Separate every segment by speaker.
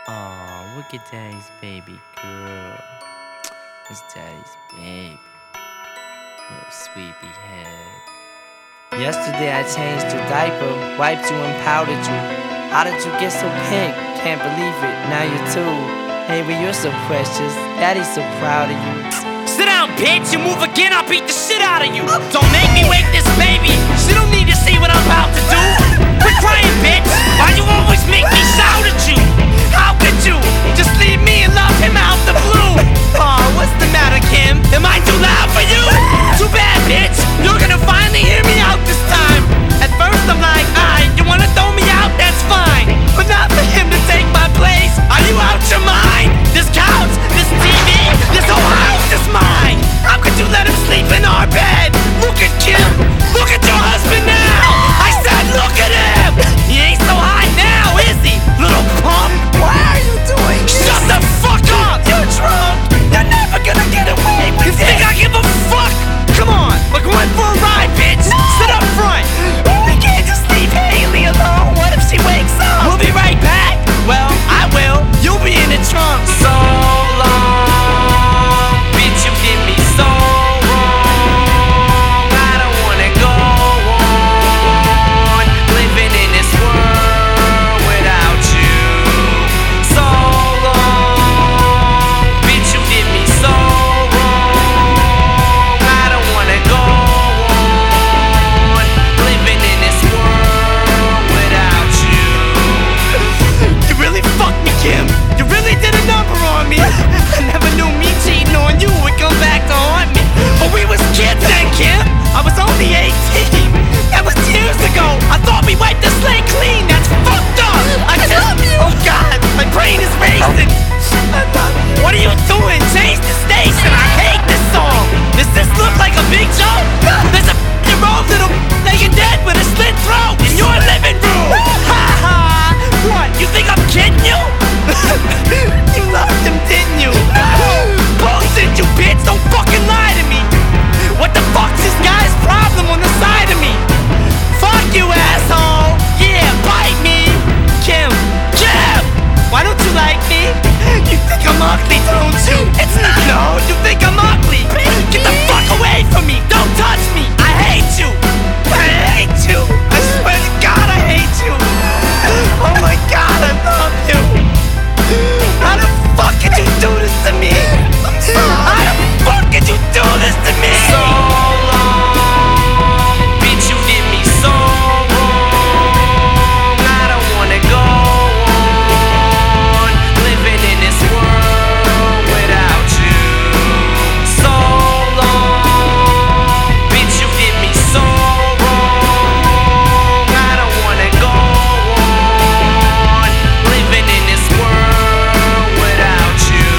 Speaker 1: Oh, look at Daddy's baby girl. It's Daddy's baby. Little sweepy head. Yesterday I changed your diaper, wiped you and powdered you. How did you get so pink? Can't believe it, now you're two. Hey, but you're so precious. Daddy's so proud of you.
Speaker 2: Sit down, bitch. You move again, I'll beat the shit out of you. Don't make me wake this baby. She don't need to see what I'm about to do. Quit crying, bitch. Why you always make me shout at you? How could you just leave me and love him out the blue? Aw, what's the matter, Kim? Am I too loud for you? Too bad, bitch. You're gonna finally hear me out this time. At first I'm like, alright, you wanna throw me out? That's fine. But not for him to take my place. Are you out your mind? This couch, this TV, this whole house is mine. How could you let him sleep in our bed? Look at Kim. Look at your husband now. I said look at him. He ain't so hot now, is he? Little punk.
Speaker 3: Why are you doing this?
Speaker 2: Shut the fuck up.
Speaker 3: You're drunk. You're never gonna get away
Speaker 2: You
Speaker 3: with
Speaker 2: think
Speaker 3: this.
Speaker 2: I give a fuck? Come on, we're going for a ride, bitch. Sit up front.
Speaker 3: We can't just leave Haley alone. What if she wakes up?
Speaker 2: We'll be right back. Well, I will. You'll be in the trunk. So long, bitch, you did me so wrong. I don't wanna go on living in this world without you. So long, bitch, you did me so wrong. I don't wanna go on living in this world without you. You really fucked me, Kim. You really did a number on me. I never knew me cheating on you would come back to haunt me. But we was kids then, Kim. I was only 18. That was years ago. I thought we wiped the slate clean. That's fucked up. I love you. Oh God, my brain is racing.
Speaker 3: I love you.
Speaker 2: What are you doing? Change the station. I hate this song. Does this look like a big joke? There's a your old little laying dead with a slit throat in your living room. Ha ha. What? You think I'm kidding you? You loved him, didn't you? Bullshit, you bitch. Don't fucking lie to me. What the fuck's this guy's problem on the side of me? Fuck you, asshole. Yeah, bite me. Kim. Why don't you like me? You think I'm ugly, don't you? It's not. No, you think I'm ugly. Get the fuck away from me. Don't touch me. I hate you. I hate you. I swear to God, I hate you. Oh my God, I love you. How the fuck could you do this to me? How the fuck could you do this to me? So long, bitch, you did me so wrong. I don't wanna go on living in this world without you. So long, bitch, you did me so wrong. I don't wanna go on living in this world without you.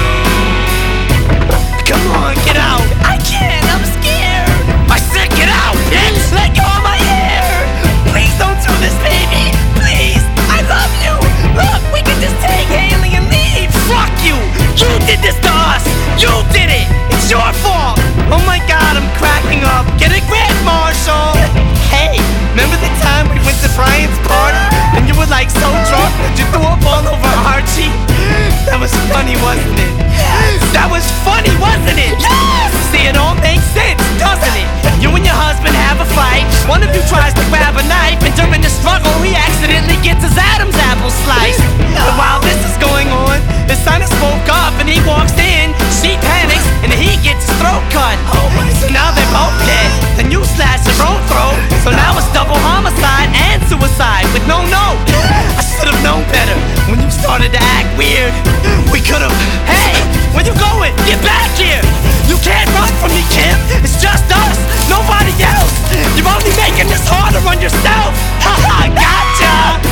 Speaker 2: Come on, get out.
Speaker 3: I can't. I'm scared.
Speaker 2: I said get out, bitch.
Speaker 3: Let go of my hair. Please don't do this, baby. Please. I love you. Look, we can just take Haley and leave.
Speaker 2: Fuck you! You did this to us! You did it! It's your fault! Oh my God, I'm cracking up! Get a grip, Marshall!
Speaker 3: Hey, remember the time we went to Brian's party and you were like so drunk that you threw up all over Archie?
Speaker 2: That was funny, wasn't it? That was funny, wasn't it?
Speaker 3: Yes!
Speaker 2: See, it all makes sense, doesn't it? You and your husband have a fight. One of you tries to grab a knife, and during the struggle, he accidentally gets his Adam's apple sliced. And while this is going on, his son has woke up and he walks in. She panics and he gets his throat cut.
Speaker 3: Oh my
Speaker 2: So now they're both dead. Then you slash your own throat. So now it's double homicide and suicide with no note. I should have known better when you started to act weird. We could have. Hey, where you going? Get back here! You can't run from me, Kim. It's just us, nobody else. You're only making this harder on yourself. Ha ha, gotcha.